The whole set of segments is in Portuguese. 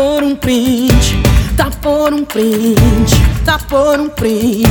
por um print, tá por um print, tá por um print.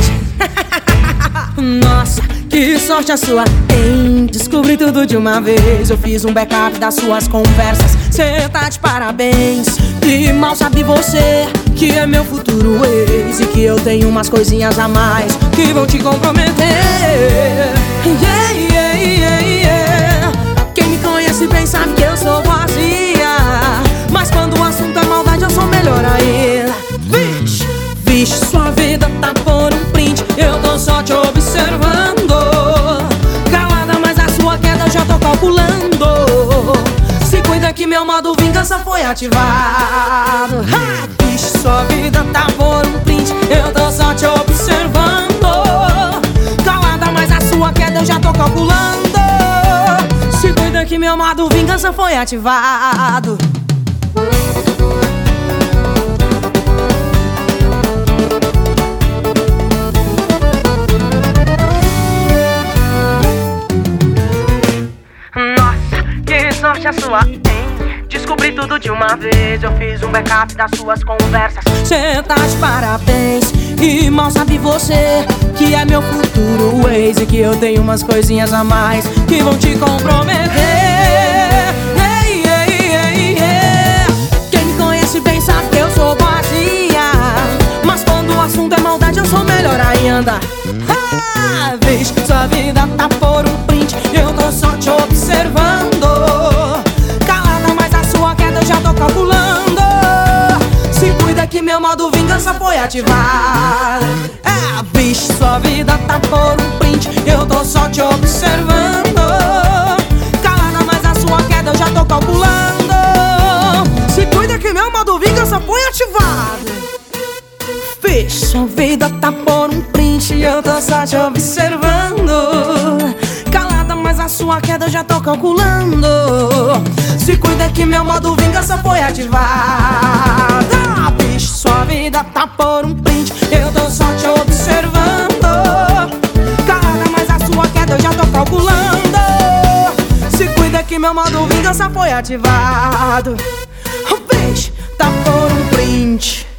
Nossa, que sorte a sua tem. Descobri tudo de uma vez. Eu fiz um backup das suas conversas. Cê tá de parabéns. E mal sabe você que é meu futuro ex e que eu tenho umas coisinhas a mais que vão te comprometer. Yeah, yeah, yeah, yeah. Quem me conhece bem sabe que eu sou vazia, mas quando o assunto é maldade eu sou melhor ainda. Vixe, vixe, sua vida tá por um print. Eu tô só te observando. Calada, mas a sua queda eu já tô calculando. Se cuida que meu modo vingança foi ativado. Ha! Vixe, sua vida tá por um print. Eu tô só te observando. Calada, mas a sua queda eu já tô calculando. Se cuida que meu modo vingança foi ativado. Sorte a sua tem. Descobri tudo de uma vez. Eu fiz um backup das suas conversas. Cê tá de parabéns. E mal sabe você que é meu futuro ex e que eu tenho umas coisinhas a mais que vão te comprometer. Hey, hey, hey, hey. Quem me conhece bem sabe que eu sou vazia, mas quando o assunto é maldade eu sou melhor ainda. Ah, vixe, sua vida tá por um print. Eu tô só te observando. Que meu modo vingança foi ativado. É, bicho, sua vida tá por um print. Eu tô só te observando. Calada, mas a sua queda eu já tô calculando. Se cuida que meu modo vingança foi ativado. Bicho, sua vida tá por um print. Eu tô só te observando. Calada, mas a sua queda eu já tô calculando. Se cuida que meu modo vingança foi ativado. Sua vida tá por um print. Eu tô só te observando. Calada, mas a sua queda eu já tô calculando. Se cuida que meu modo vingança foi ativado. O beijo tá por um print.